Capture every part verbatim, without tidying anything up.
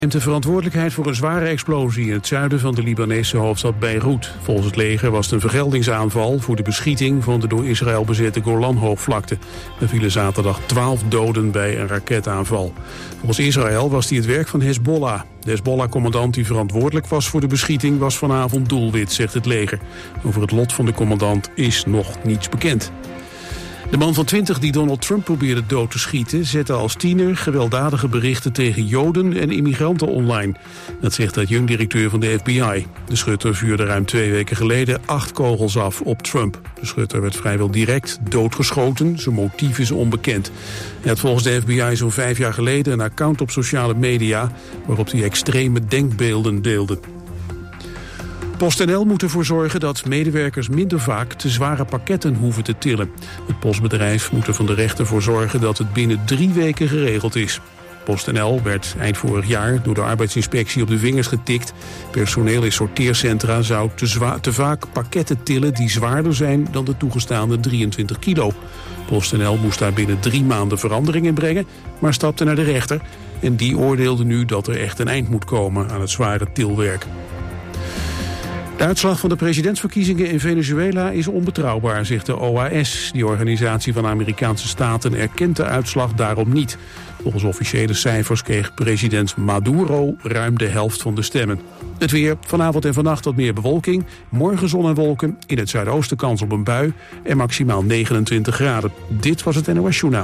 neemt de verantwoordelijkheid voor een zware explosie in het zuiden van de Libanese hoofdstad Beirut. Volgens het leger was het een vergeldingsaanval voor de beschieting van de door Israël bezette Golanhoogvlakte. Er vielen zaterdag twaalf doden bij een raketaanval. Volgens Israël was die het werk van Hezbollah. De Hezbollah-commandant die verantwoordelijk was voor de beschieting was vanavond doelwit, zegt het leger. Over het lot van de commandant is nog niets bekend. De man van twintig die Donald Trump probeerde dood te schieten zette als tiener gewelddadige berichten tegen Joden en immigranten online. Dat zegt de adjunct-directeur van de F B I. De schutter vuurde ruim twee weken geleden acht kogels af op Trump. De schutter werd vrijwel direct doodgeschoten. Zijn motief is onbekend. Hij had volgens de F B I zo'n vijf jaar geleden een account op sociale media waarop hij extreme denkbeelden deelde. PostNL moet ervoor zorgen dat medewerkers minder vaak te zware pakketten hoeven te tillen. Het postbedrijf moet er van de rechter voor zorgen dat het binnen drie weken geregeld is. PostNL werd eind vorig jaar door de arbeidsinspectie op de vingers getikt. Personeel in sorteercentra zou te, zwa- te vaak pakketten tillen die zwaarder zijn dan de toegestaande drieëntwintig kilo. PostNL moest daar binnen drie maanden verandering in brengen, maar stapte naar de rechter. En die oordeelde nu dat er echt een eind moet komen aan het zware tilwerk. De uitslag van de presidentsverkiezingen in Venezuela is onbetrouwbaar, zegt de O A S. Die organisatie van Amerikaanse staten erkent de uitslag daarom niet. Volgens officiële cijfers kreeg president Maduro ruim de helft van de stemmen. Het weer, vanavond en vannacht wat meer bewolking. Morgen zon en wolken, in het zuidoosten kans op een bui en maximaal negenentwintig graden. Dit was het N O S Journaal.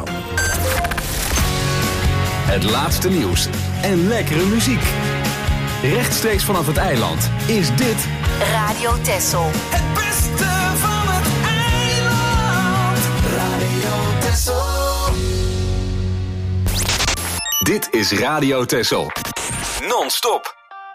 Het laatste nieuws en lekkere muziek. Rechtstreeks vanaf het eiland is dit Radio Texel. Het beste van het eiland. Radio Texel. Dit is Radio Texel. Non-stop.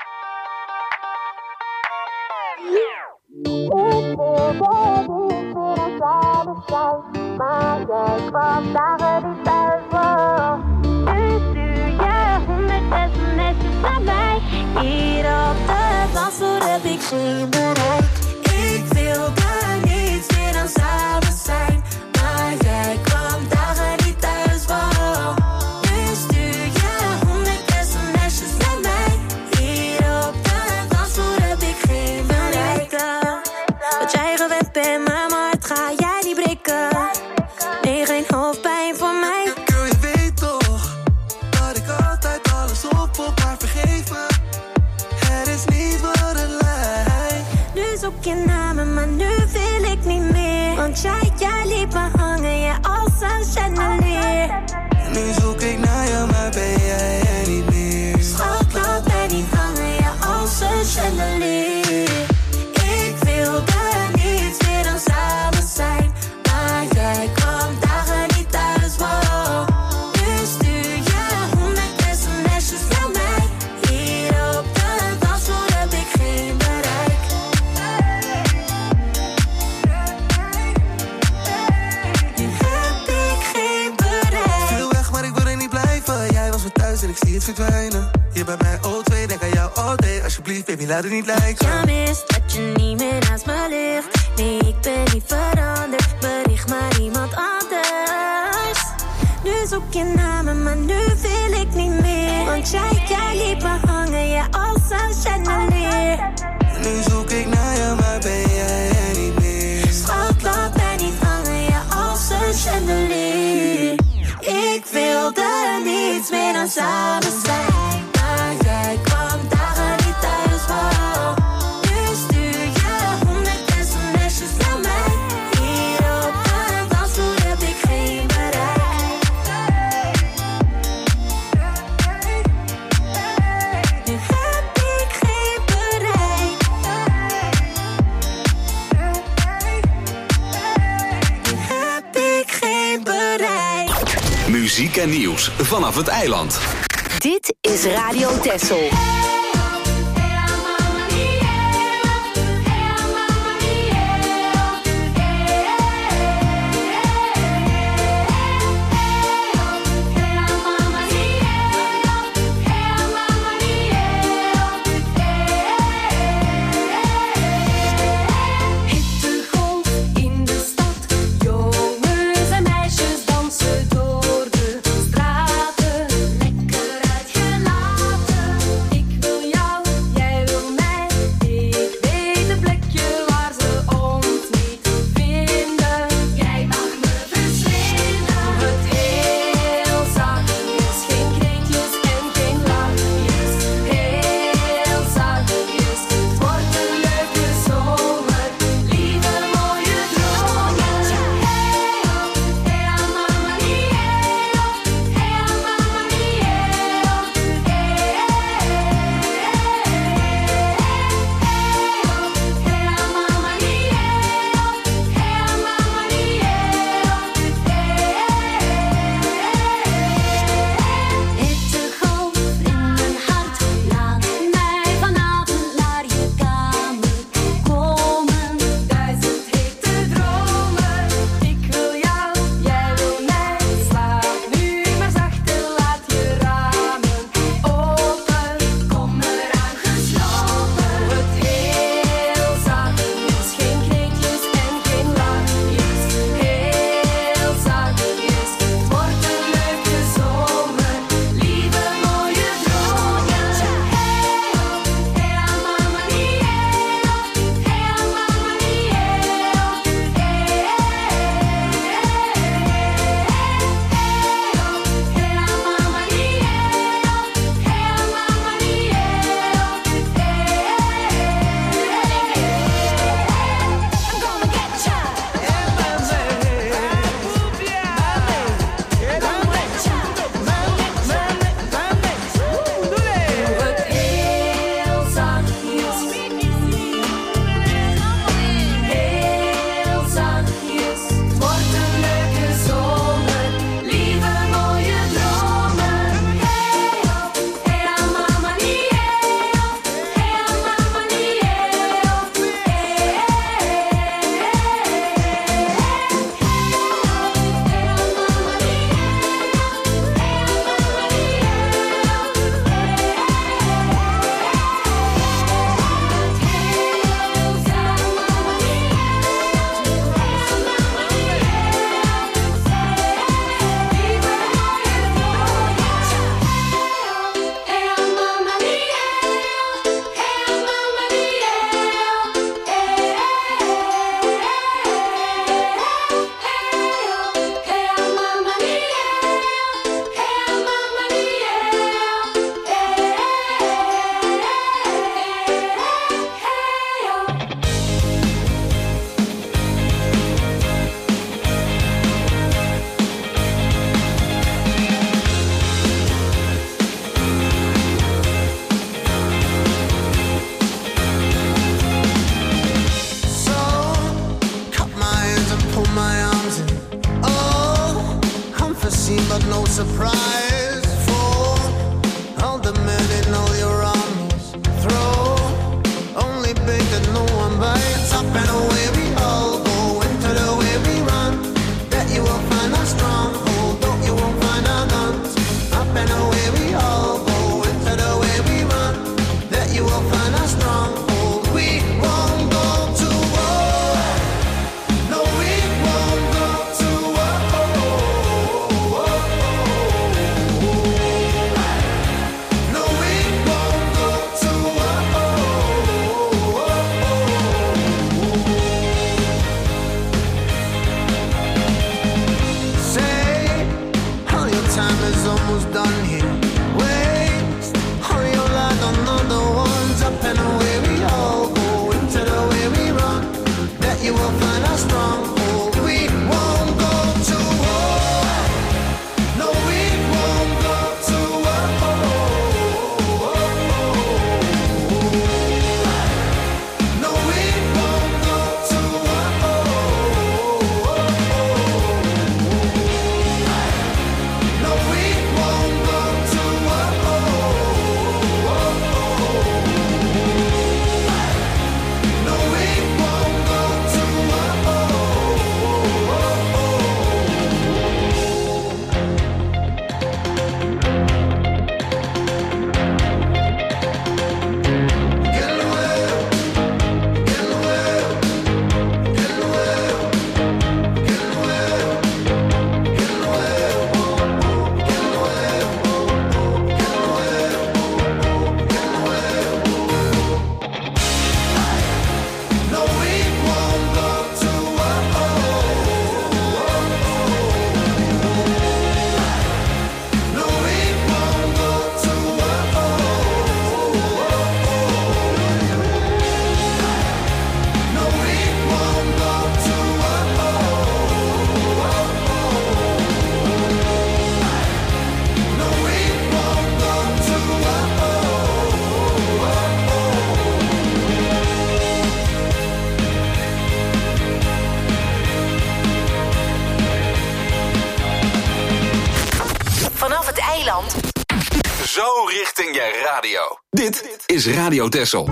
Maar jij kwam dagen niet thuis voor. Nu stuur je honderd sms'jes naar mij. Hier op de dansvloer heb ik geen bereik. Ik wilde niets meer dan samen zijn. Maar jij kwam dagen niet thuis voor. Nu stuur je honderd sms'jes naar mij. Hier op de dansvloer heb ik geen bereik. Wat jij gewend bent, maar mijn hart ga jij niet breken. Nee, geen hoofdpijn voor mij. Girl, je weet toch dat ik altijd alles opvol, maar vergeef me. Het is niet wat het lijkt. Nu zoek je naar me, maar nu wil ik niet meer. Want jij, jij liet me hangen, ja, als een chandelier. Nu zoek ik naar je, maar ben jij er niet meer. Schat, laat mij niet hangen, ja, als een chandelier. Ik wilde niets meer dan samen zijn. Maar jij kwam dagen niet thuis, wow. Nu stuur je honderd sms'jes naar mij. Hier op de dansvloer heb ik geen bereik. Nu heb ik geen bereik. Veel weg, maar ik wil er niet blijven. Jij was weer thuis en ik zie het verdwijnen. Je bent mij O twee, denk aan jou all day. Alsjeblieft, baby, laat het niet lijken. Ja, mis dat je niet meer naast me ligt. Nee, ik ben niet veranderd. Bericht maar iemand anders. Nu zoek je naar me, maar nu wil ik niet meer. Want jij, jij liet me hangen, ja, als een chandelier. Nu zoek ik naar je, maar ben jij er niet meer. Schat, laat mij niet hangen, ja, als een chandelier. Ik wilde niets meer dan samen zijn. Maar jij kwam dagen niet thuis, wow. Nu stuur je honderd sms'jes naar mij. Hier op de dansvloer heb ik geen bereik. Nu heb ik geen bereik. Nu heb ik geen bereik. muziek en nieuws vanaf het eiland. Dit is Radio Texel. Door de straten, lekker uitgelaten. Dit is Radio Texel.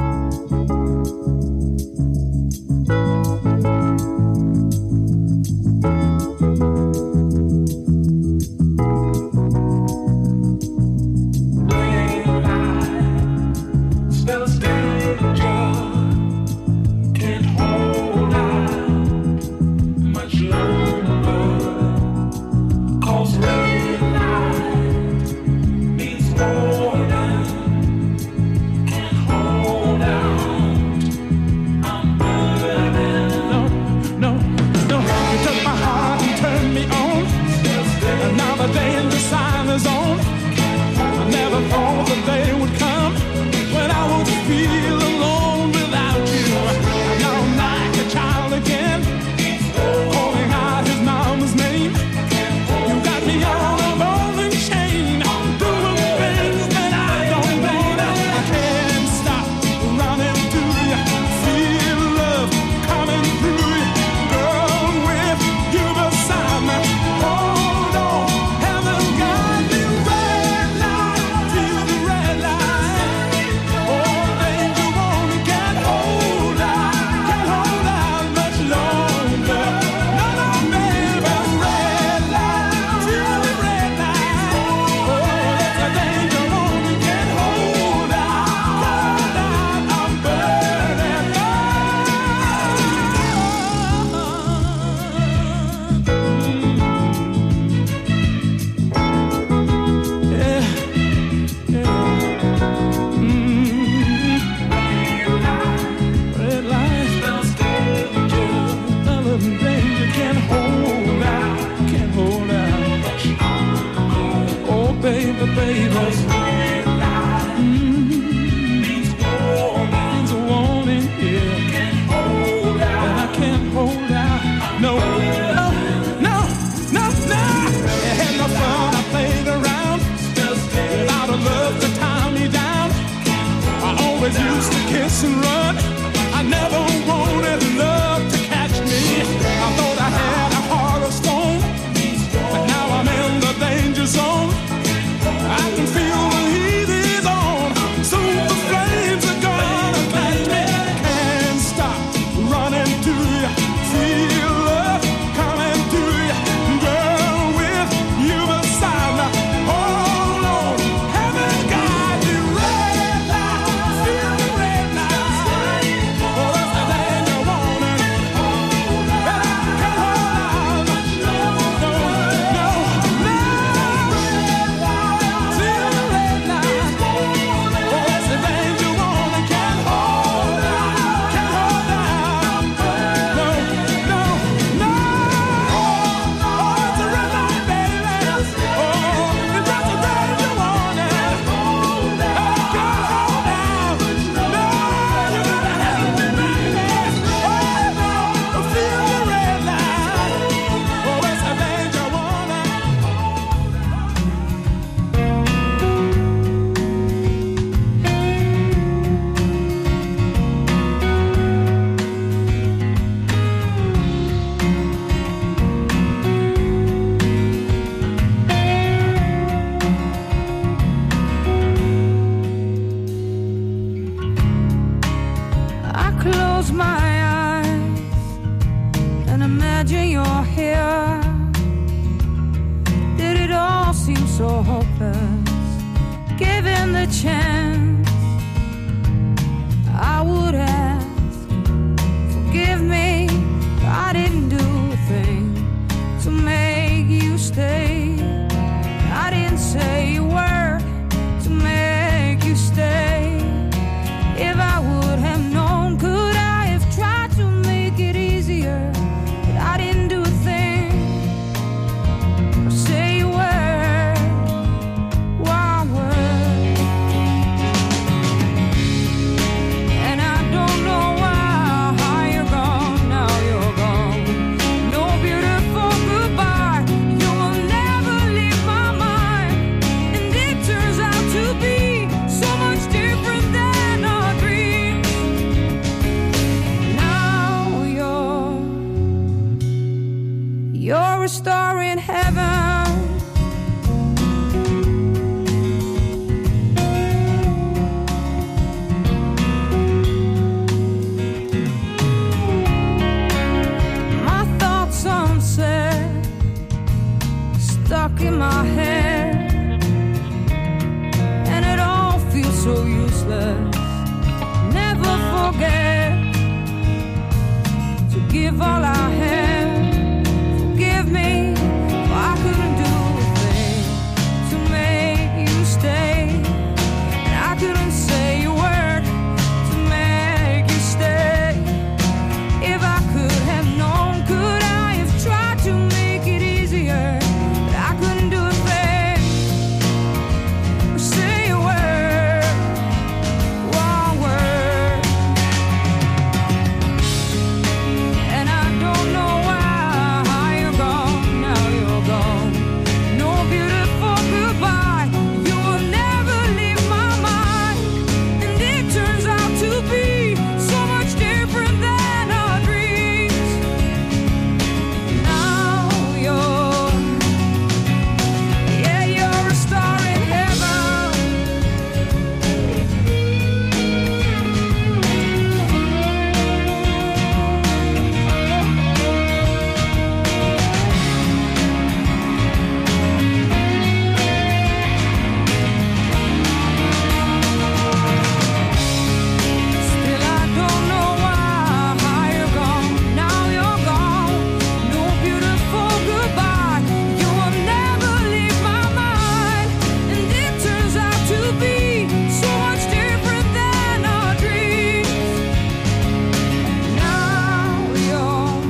Say a word, one word. us. Never forget to give all I have. Forgive me, for I couldn't do a thing to make you stay. And I couldn't say a word to make you stay. If I could have known, could I have tried to make it easier? But I couldn't do a thing or say a word, one word. And I don't know why you're gone, now you're gone. No beautiful goodbye, you will never leave my mind. And it turns out to be so much different than our dreams. Now you're, yeah, you're a star in heaven. Still I don't know why you're gone, now you're gone. No beautiful goodbye, you will never leave my mind. And it turns out to be so much different than our dreams. Now you're,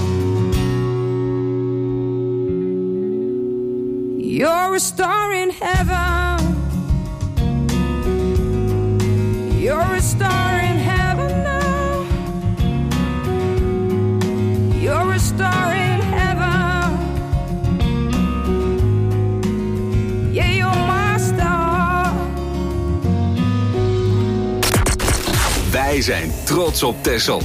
you're a star in heaven. You're a star in heaven now. You're a star in heaven. Yeah, you're my star. Wij zijn trots op Texel.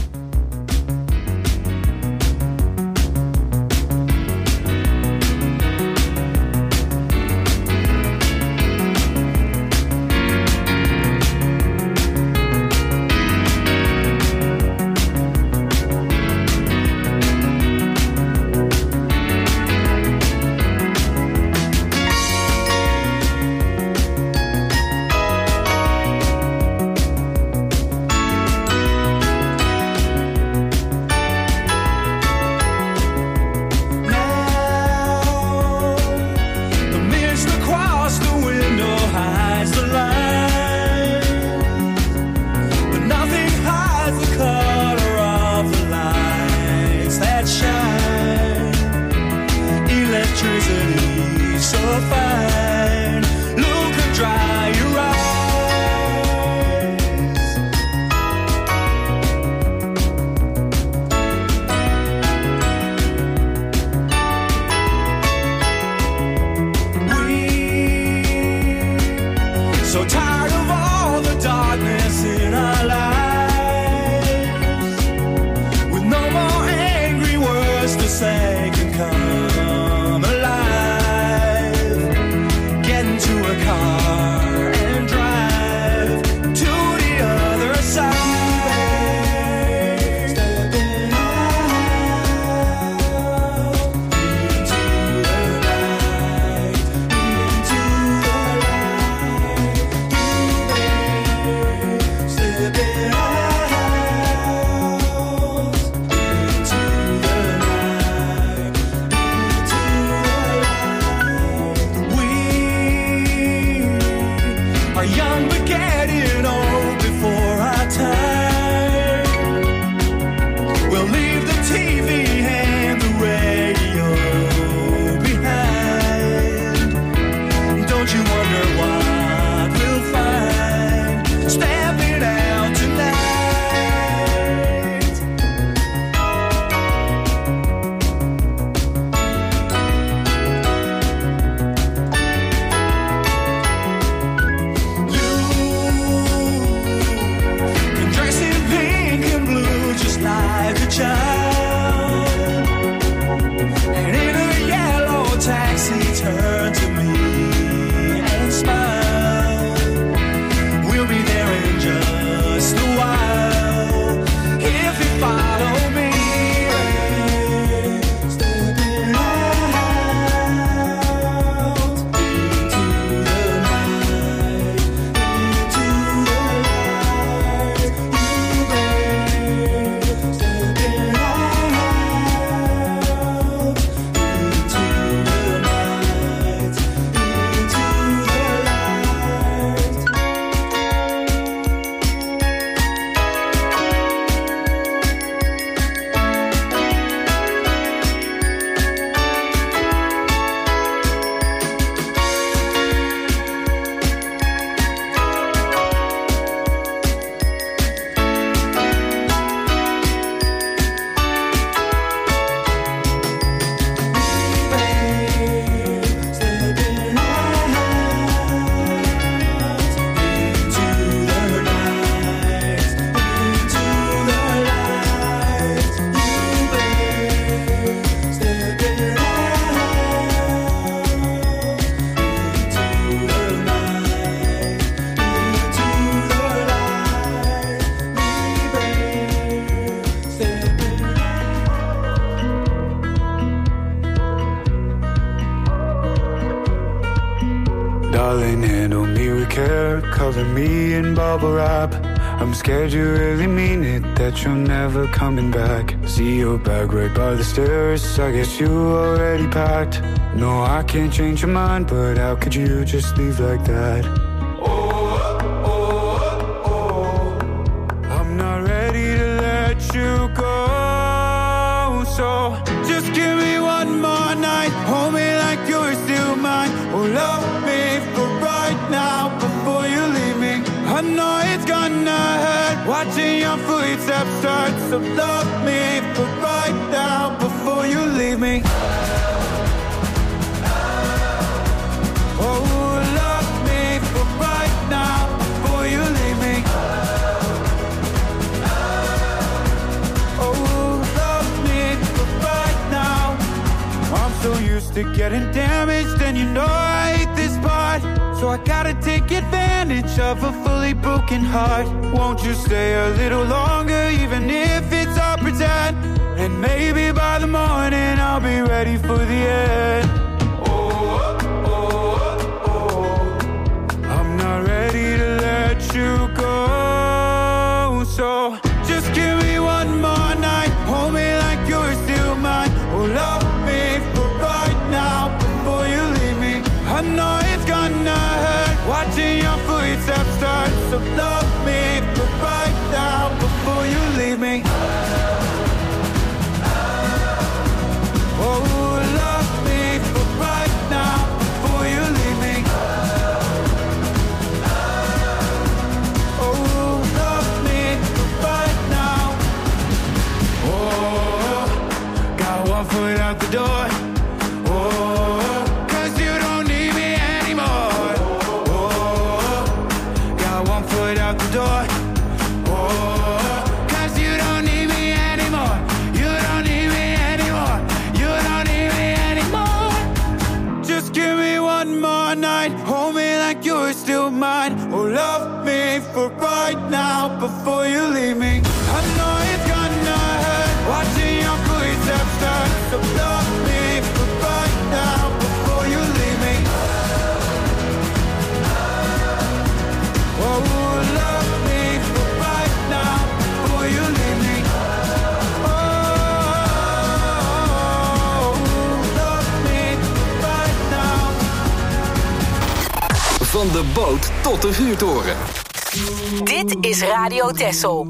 mirror, cover me in bubble wrap. I'm scared you really mean it, that you're never coming back. See your bag right by the stairs, I guess you already packed. No, I can't change your mind, but how could you just leave like that? Oh, oh, oh, oh. I'm not ready to let you go. So just give me one more night, hold me like you're still mine. Oh, love me for right now before you leave me. I know it's gonna hurt watching your footsteps start. So love me for right now before you leave me. Oh, love me for right now before you leave me. Oh, love me for right now. I'm so used to getting damaged, and you know I hate this part. So I gotta take advantage of a fully broken heart. Won't you stay a little longer, even if it's all pretend? And maybe by the morning I'll be ready for the end. Oh, oh, oh, oh. I'm not ready to let you go. So just give me one more night, hold me like you're still mine. Oh, love me for right now before you leave me. I know it's gonna hurt watching your footsteps start. So love me for right now before you leave me. Oh, love me for right now before you leave me. Oh, love me for right now. Oh, got one foot out the door. Oh, 'cause you don't need me anymore. Oh, got one foot out the door. Oh, 'cause you don't need me anymore. You don't need me anymore. You don't need me anymore. Just give me one more night, hold me like you're still mine. Oh, love me for right now before you leave me. I know it's gonna hurt watching your footsteps start. So love me for right now before you leave me. Oh, love me for right now before you leave me. Oh, love me for right now. Van de boot tot de vuurtoren. Dit is Radio Texel.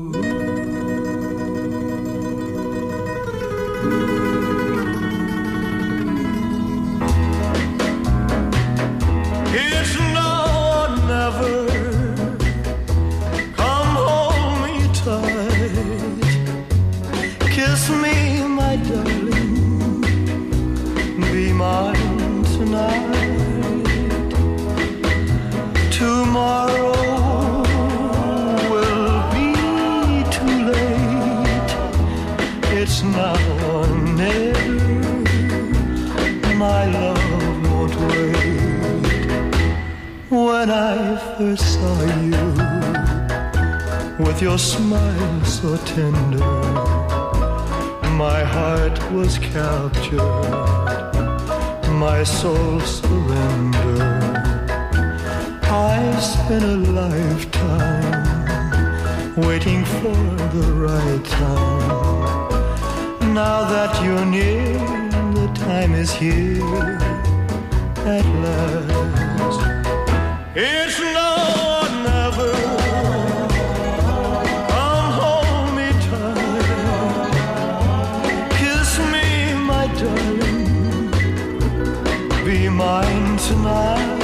It's now or never. Come hold me tight. Kiss me, my darling. Be mine tonight. Tomorrow will be too late. It's now or never. My love won't wait. When I first saw you, with your smile so tender, my heart was captured, my soul surrendered. I spent a lifetime waiting for the right time. Now that you're near, the time is here at last. It's now or never. Come hold me tight. Kiss me, my darling. Be mine tonight.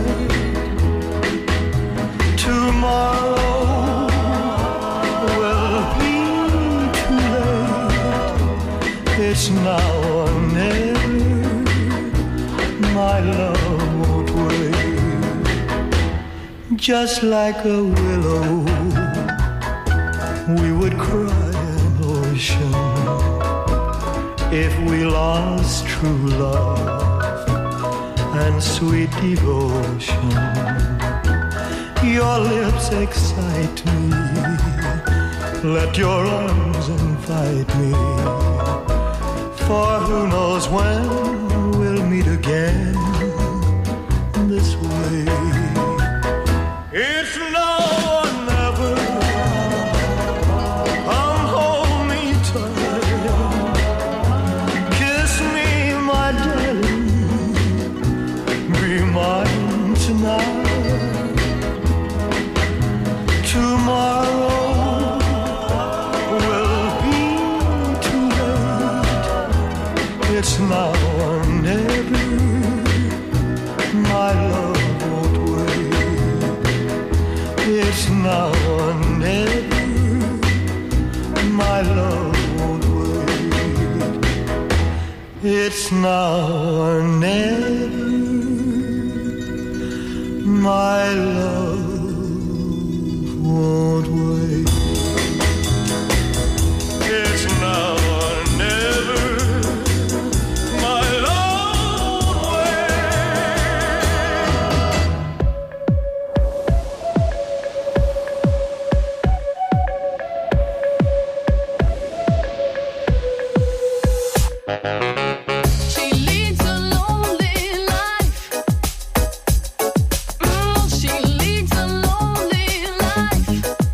Tomorrow will be too late. It's now or never. My love won't wait. Just like a willow, we would cry an ocean if we lost true love and sweet devotion. Your lips excite me, let your arms invite me, for who knows when we'll meet again this way. It's tomorrow will be too late. It's now or never, my love won't wait. It's now or never, my love won't wait. It's now or never, my love won't wait. It's now or never, my love won't She leads a lonely life. Mm, she leads a lonely life.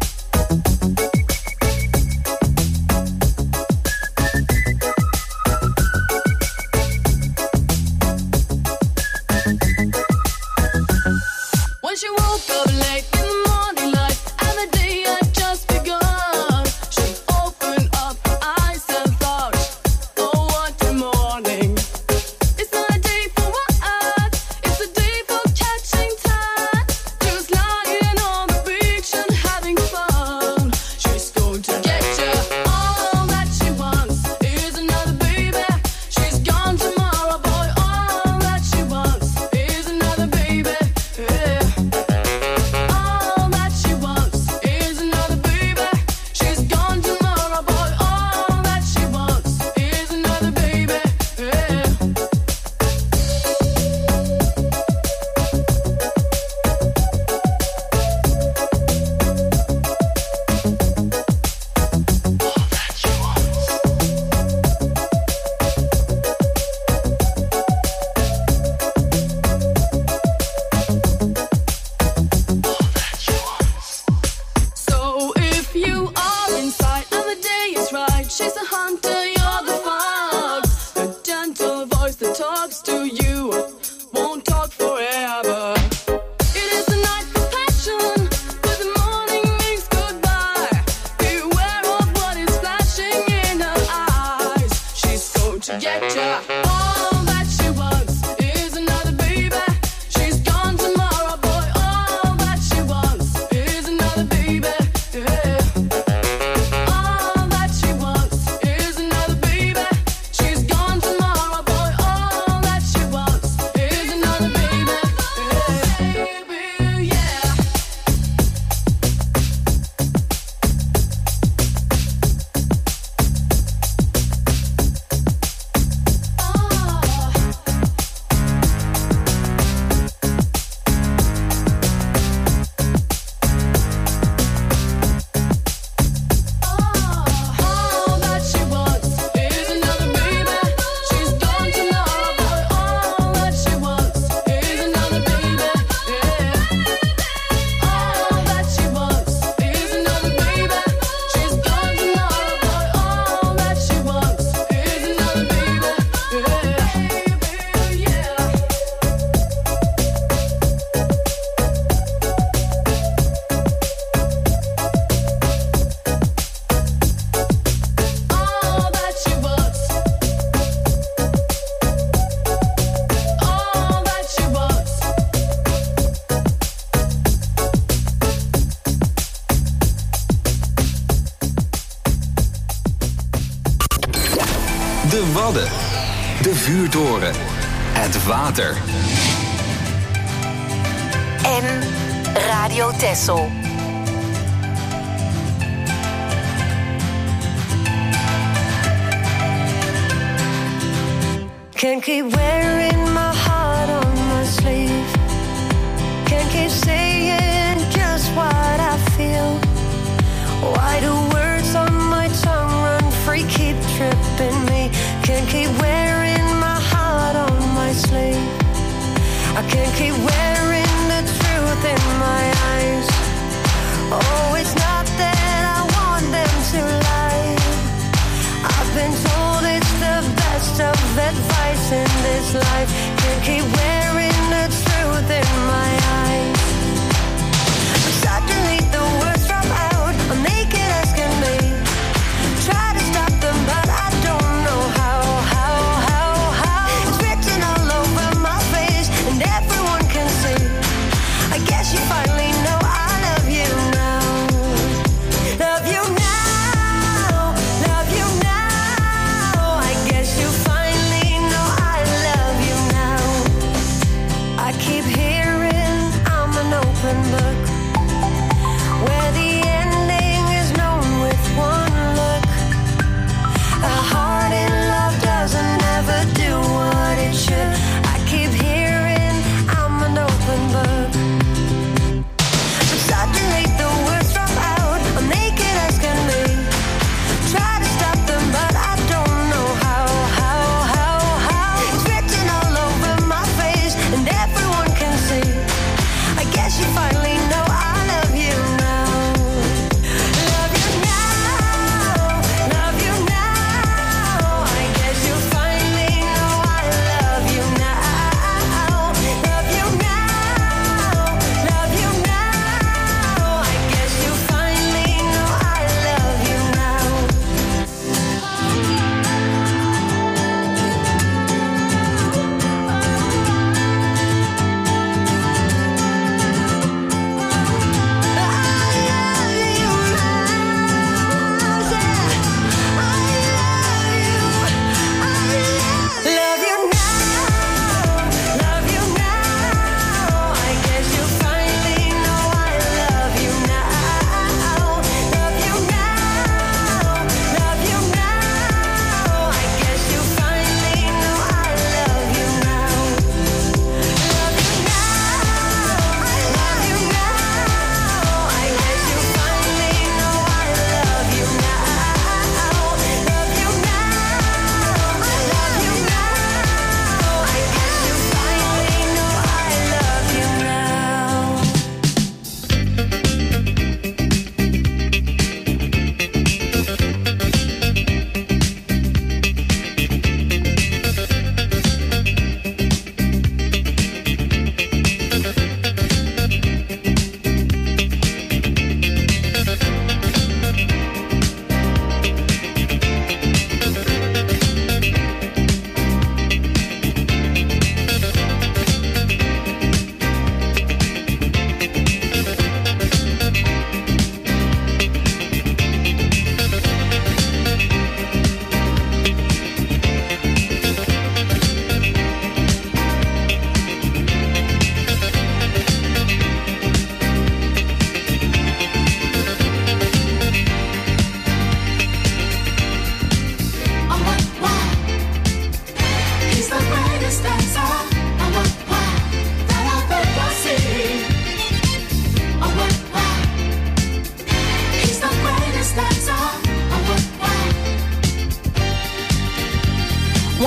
When she woke up late in the morning light and the day had just begun, she opened up her eyes and thought, oh, what a morning. It's not a day for what? It's a day for catching time. Just lying on the beach and having fun. She's going to get you. All that she wants is another baby. She's gone tomorrow, boy. All that she wants is another baby. Yeah. All that she wants is another baby. She's gone tomorrow, boy. All that she wants is another baby. Yeah. So if you are inside and the day is right, she's a hunter, you're the fox. The gentle voice that talks to you won't talk forever. It is the night for passion, but the morning means goodbye. Beware of what is flashing in her eyes. She's going to get ya. All that she wants is another baby. She's gone tomorrow, boy. All that she wants is another baby. Yeah. All that she wants is another baby. She's gone tomorrow, boy. All that she wants is another baby. Yeah. Baby, yeah. All that she wants is another baby. She's gone tomorrow, boy. All that she wants is another baby. Yeah. All that she wants is another baby. She's gone tomorrow, boy. All that she wants is another baby. Yeah. Yeah. All that she wants. All that she wants. De Wadden. De vuurtoren. Het water. En Radio Texel. Can't keep wearing my heart on my sleeve. Can't keep saying just what I feel. Why do words on my tongue run free, keep tripping me? Can't keep wearing my heart on my sleeve. I can't keep wearing the truth in my eyes. Oh, it's not that I want them to lie. I've been told it's the best of advice in this life. Can't keep wearing the truth in my eyes. I'm sad to read the words from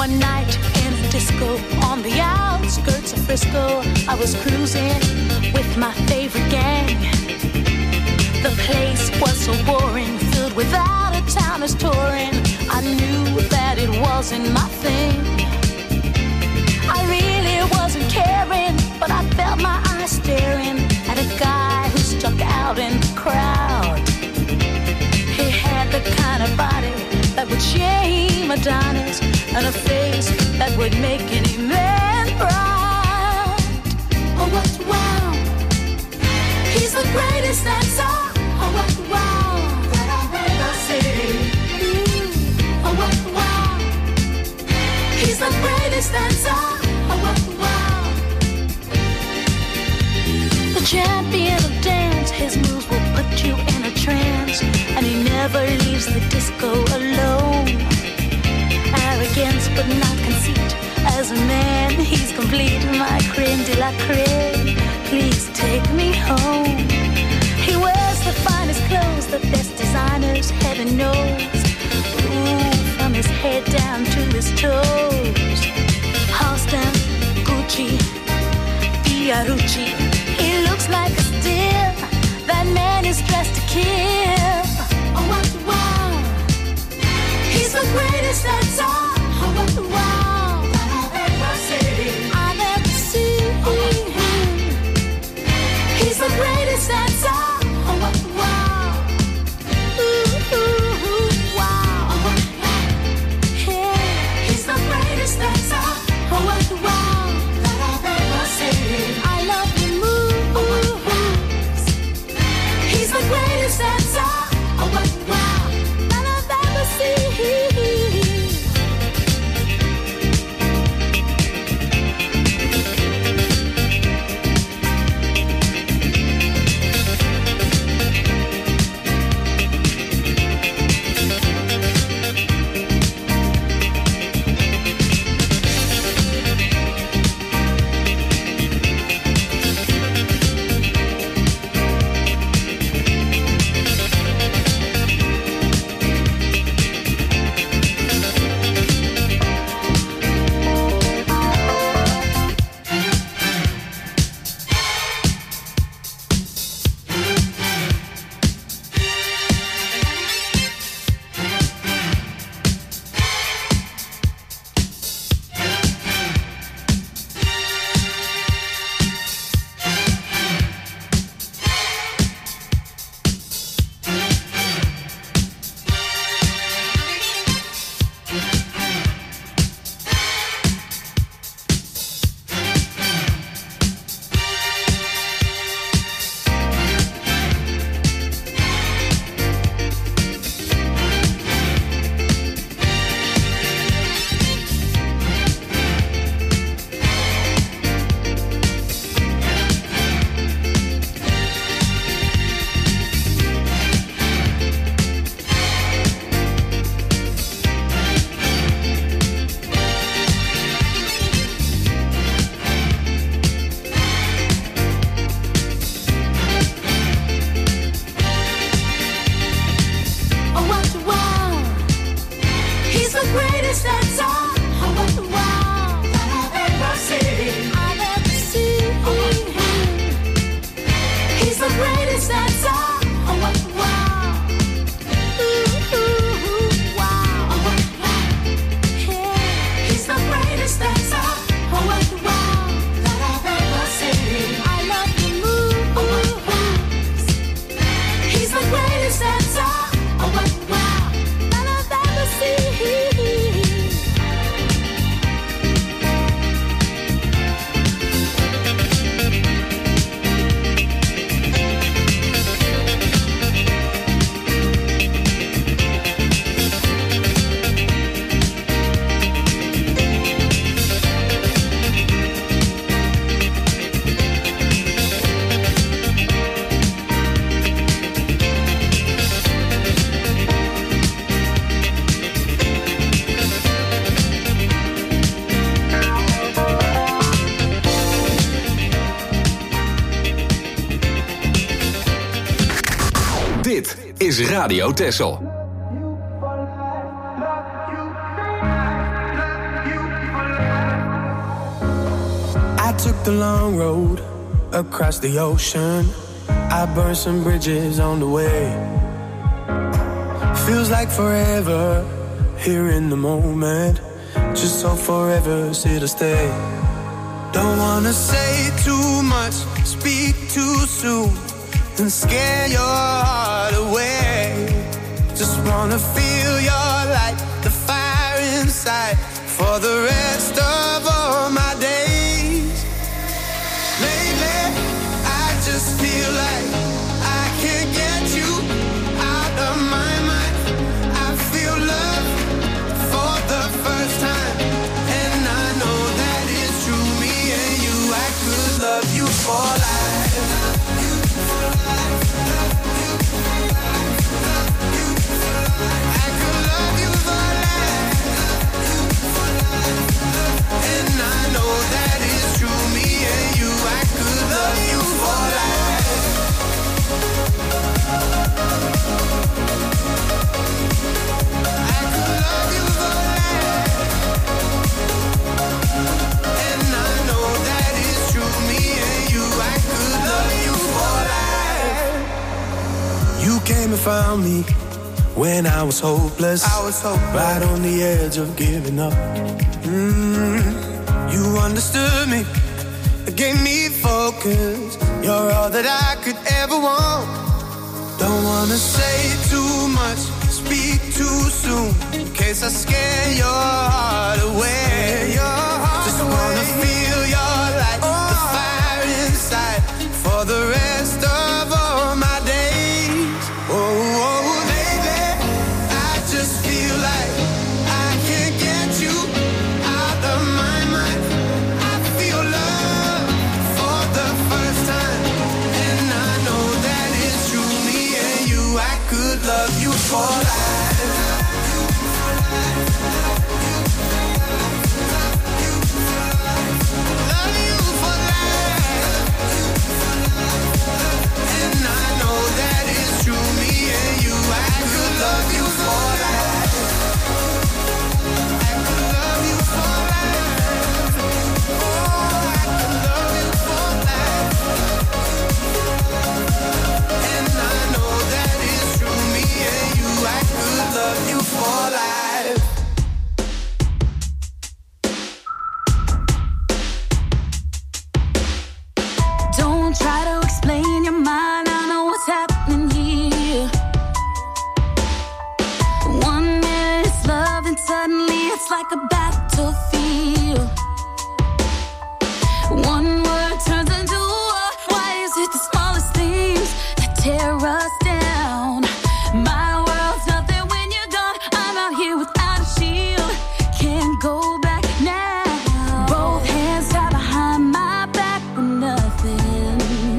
One night in a disco on the outskirts of Frisco, I was cruising with my favorite gang. The place was so boring, filled with out-of-towners touring. I knew that it wasn't my thing. I really wasn't caring, but I felt my eyes staring at a guy who stuck out in the crowd. He had the kind of body that would shame Adonis, and a face that would make any man proud. Oh, what wow! He's the greatest dancer. Oh, what wow! That I've ever seen. Mm. Oh, what wow! He's the greatest dancer. Oh, what wow! The champion of dance, his moves will put you in a trance, and he never leaves the disco alone. Arrogance but not conceit, as a man he's complete. My creme de la creme, please take me home. He wears the finest clothes, the best designers, heaven knows. Ooh, from his head down to his toes. Halston, Gucci, Fiorucci. He looks like a steal, that man is dressed to kill. Oh, what wow! He's the greatest dancer. Oh, what wow! That I've ever seen. I've ever seen. Oh, he's the greatest dancer. Oh, what wow! Ooh, ooh, ooh, wow! Oh, what wow! Yeah, he's the greatest dancer. Oh, what wow! That I've ever seen. I love the moves. He's the greatest dancer. Oh, what wow! That I've ever seen. Dit is Radio Texel. You took the long road across the ocean. I burned some bridges on the way. Feels like forever here in the moment. Just so forever's here to stay. Don't wanna say too much, speak too soon, and scare your heart away. Just wanna feel your light, the fire inside, for the rest of all my days. Lately, I just feel like I can't get you out of my mind. I feel love for the first time, and I know that it's true. Me and you, I could love you for life. Love you for life. Love you for life. Love you for life. I could love you for life. Love you for life. And I know that it's true. Me and you, I could love you for life. I could love you for life. And I know that it's true. Me and you, I could love you for life. You came and found me when I was hopeless. I was hopeless. Right on the edge of giving up. Mm, you understood me, gave me focus. You're all that I could ever want. Don't wanna say too much, speak too soon, in case I scare your heart away. Your heart Just away. Wanna feel your light, oh. The fire inside, for the rest of all my days. Oh, oh, baby, I just feel like I can't get you out of my mind. I feel love for the first time, and I know that it's true. Me and you, I could love you for life. Love you for life. And I know that it's true. Me and you, I could love you for life. I could love you for life. Oh, I could love you for life. And I know that it's true. Me and you, I could love you for life. Don't try to explain your mind, I know what's happening here. One minute it's love, and suddenly it's like a battlefield. One word turns into war. Why is it the smallest things that tear us down? My world's nothing when you're gone. I'm out here without a shield, can't go back now. Both hands tied behind my back with nothing.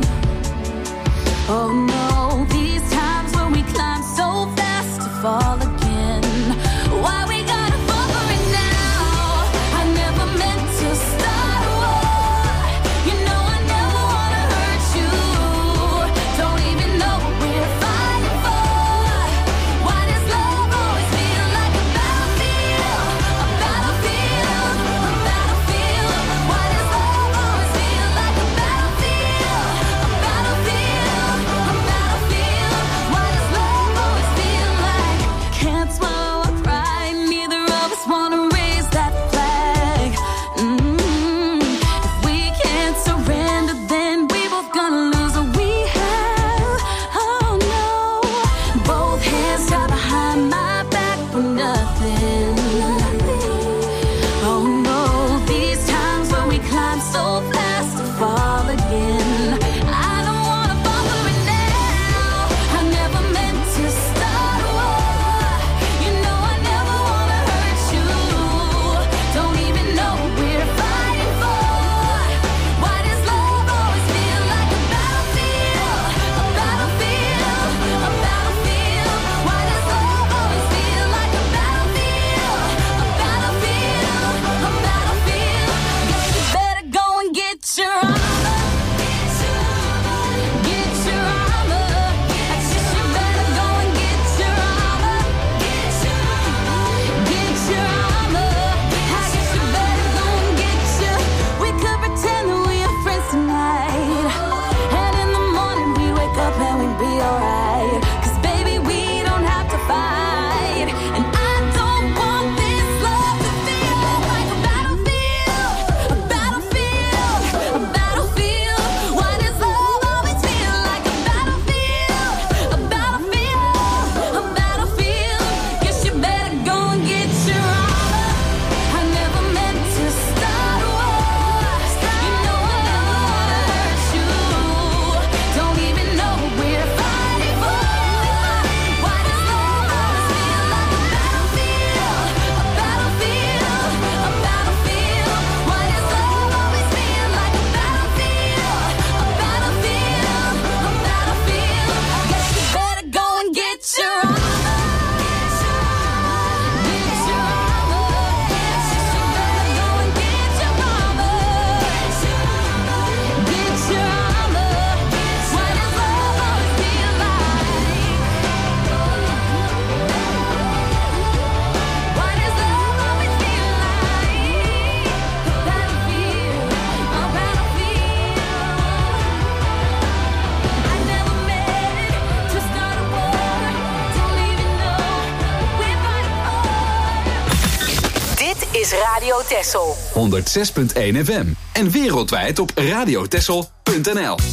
Oh no, these times when we climb so fast to fall again. Why we gotta fall for it now? I never meant to start a war. You know I never wanna hurt you. Don't even know what we're fighting for. Why does love always feel like a battlefield? A battlefield, a battlefield. Why does love always feel like a battlefield? A battlefield, a battlefield. Why does love always feel like? is Radio Texel. honderd zes punt één F M. En wereldwijd op radiotexel punt n l.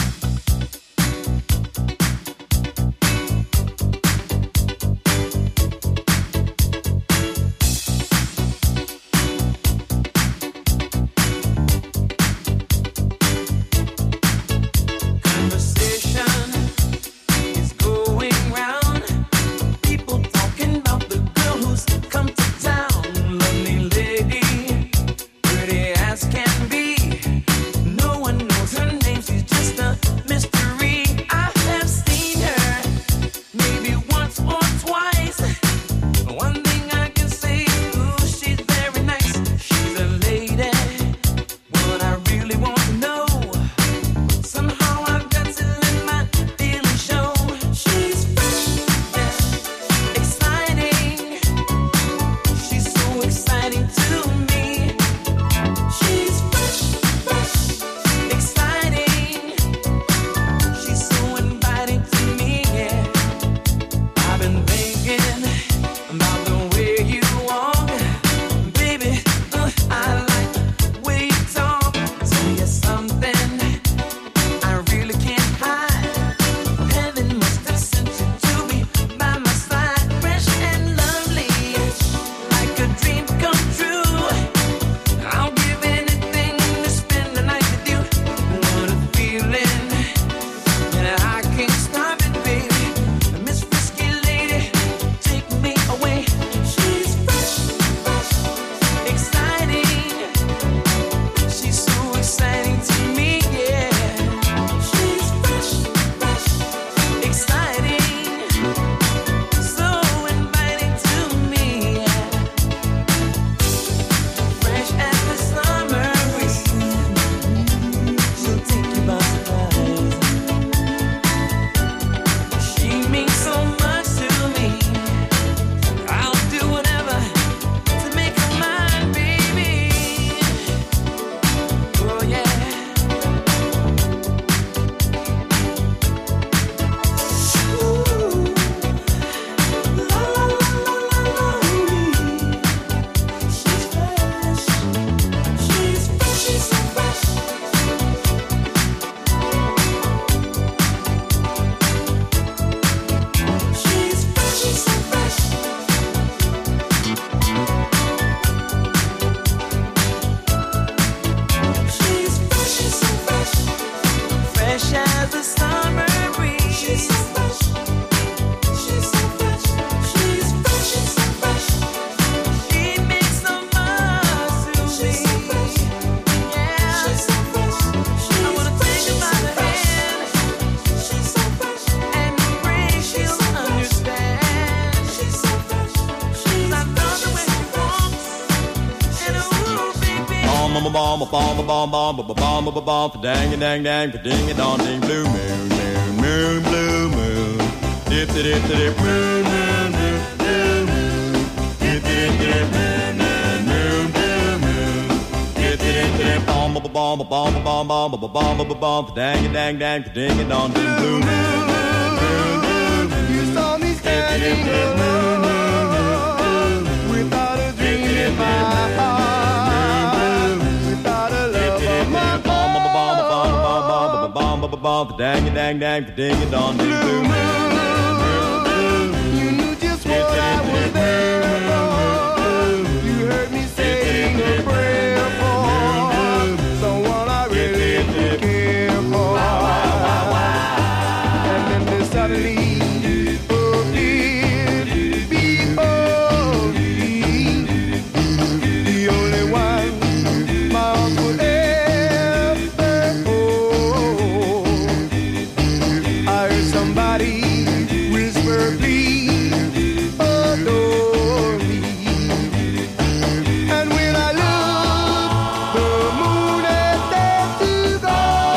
bomb, bomb, bomb, bomb, bomb, bomb, bomb, bomb, dang, dang, dang, ding, a dong, ding, blue moon, moon, moon, blue moon, dip, dip, dip, moon, moon, moon, blue moon, dip, dip, dip, moon, moon, moon, blue moon, dip, dip, dip, bomb, bomb, bomb, bomb, bomb, bomb, bomb, bomb, bomb, dang, dang, dang, ding, a dong, ding, blue moon, moon, moon, you saw me standing alone without a dream in my heart. Dang, dang, dang, ding, dong, ding, blue moon. You knew just what I was there for. You heard me sing a prayer for someone I really care for. And then they suddenly appeared before me, the only one my heart would ever hold. I heard somebody whisper, please adore me. And when I looked, the moon had set to go.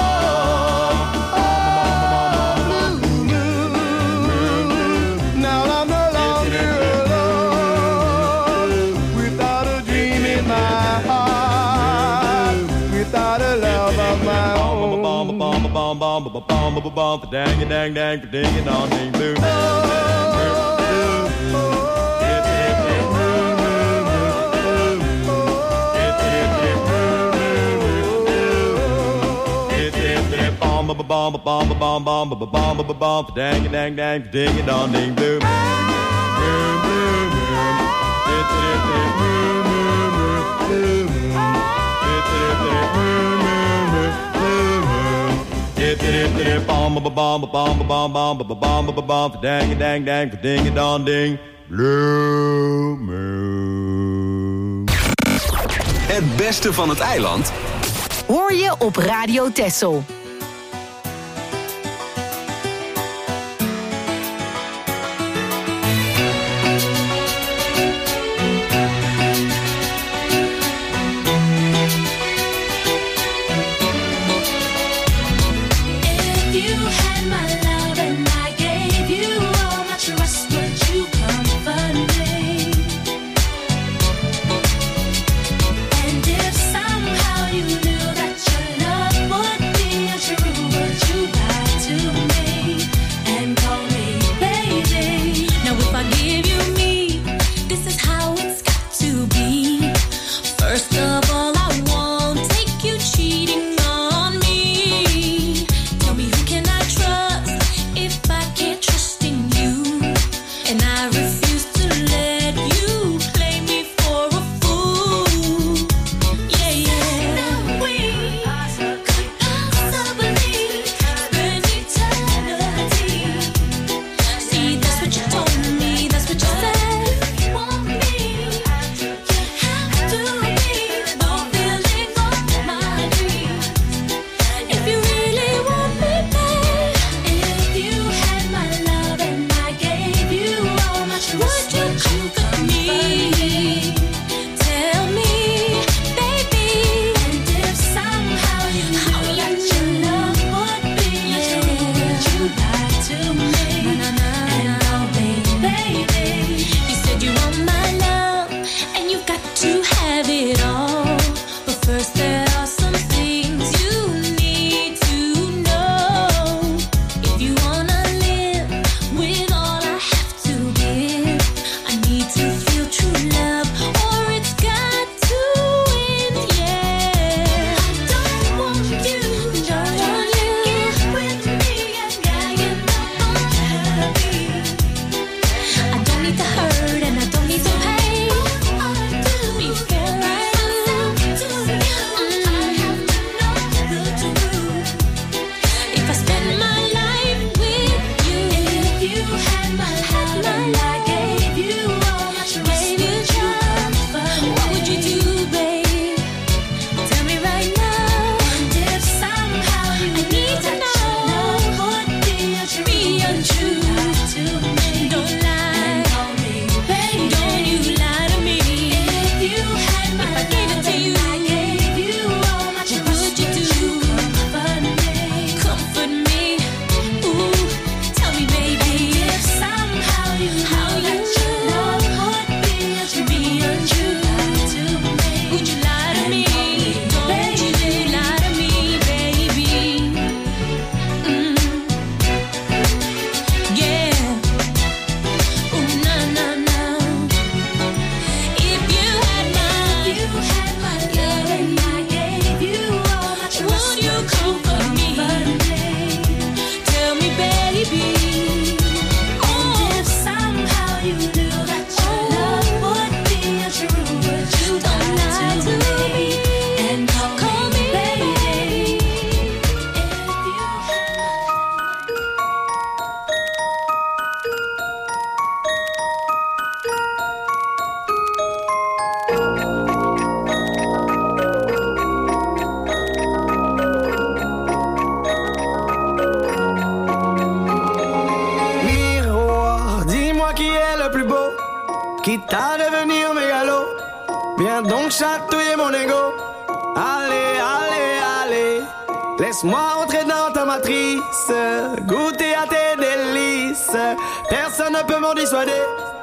Oh, blue moon. Now I'm no longer alone, without a dream in my heart, without a love of my own. Bomb, bomb, bomb, bomb, bomb, bomb, bomb, bomb, dang, dang, dang, ding, dong, ding, blue. Oh, oh, oh, bomb bomb bomb bomb bomb bomb bomb bomb dang dang dang ding it on ding blue moon blue moon dip dip dip moon moon moon blue moon dip dip dip moon moon moon blue moon dip dip dip bomb bomb bomb bomb bomb bomb bomb bomb dang dang dang ding it on ding blue moon. Het beste van het eiland hoor je op Radio Texel. quitte à devenir mégalo. Viens donc chatouiller mon ego. Allez, allez, allez. Laisse-moi entrer dans ta matrice, goûter à tes délices. Personne ne peut m'en dissuader.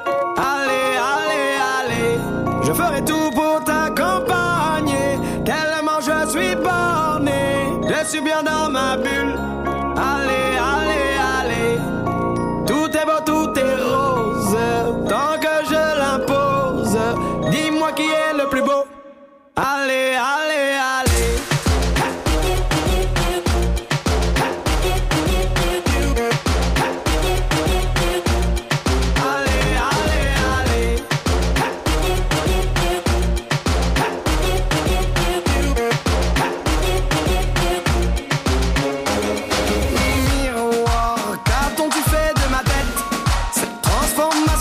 Allez, allez, allez. Je ferai tout pour t'accompagner. Tellement je suis borné. Je suis bien dans ma bulle. Allez, allez, allez. Tout est beau, tout est rose. Tant que je l'impose. Dis-moi qui est le plus beau. Allez, allez, allez.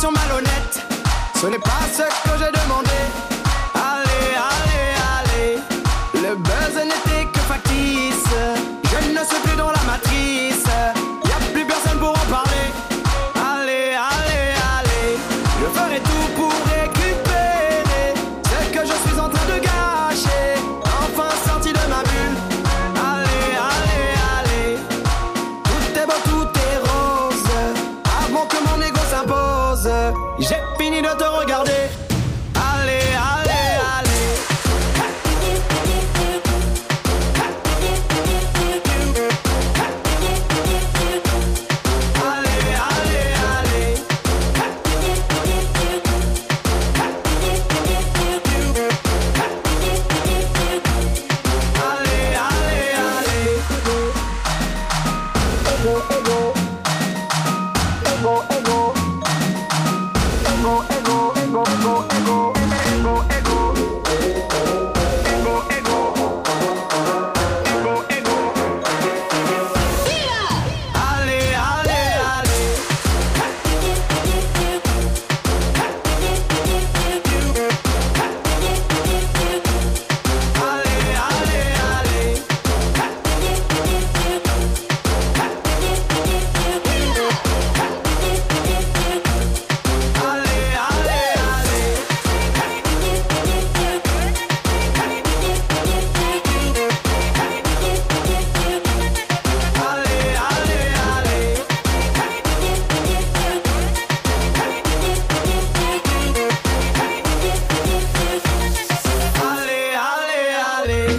situation malhonnête. Ce n'est pas ce que j'ai demandé. Allez, allez, allez. Le buzz n'était que factice. Je ne suis plus dans la matrice. Y a plus personne pour en parler. Allez, allez, allez. Je ferai tout pour récupérer ce que je suis en train de gâcher. Enfin sorti de ma bulle. Allez, allez, allez. Tout est beau, tout est rose. Avant que mon ego s'impose, j'ai fini de te regarder. Allez, allez, allez. Allez, allez, allez. Allez, allez, allez. Ego, ego. Ego, ego. Ego, ego, ego, ego, ego, ego, ego. Ego, ego. Ego, ego. Allez, allez, allez. Allez, allez, allez. Allez, allez, allez. Allez, allez, allez. Allez, allez, allez.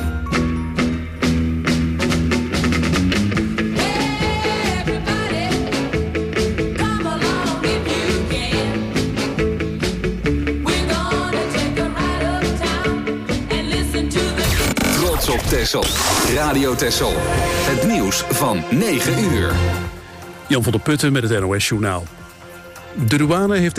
Trots op Texel. Radio Texel. Het nieuws van negen uur. Jan van der Putten met het N O S Journaal. De douane heeft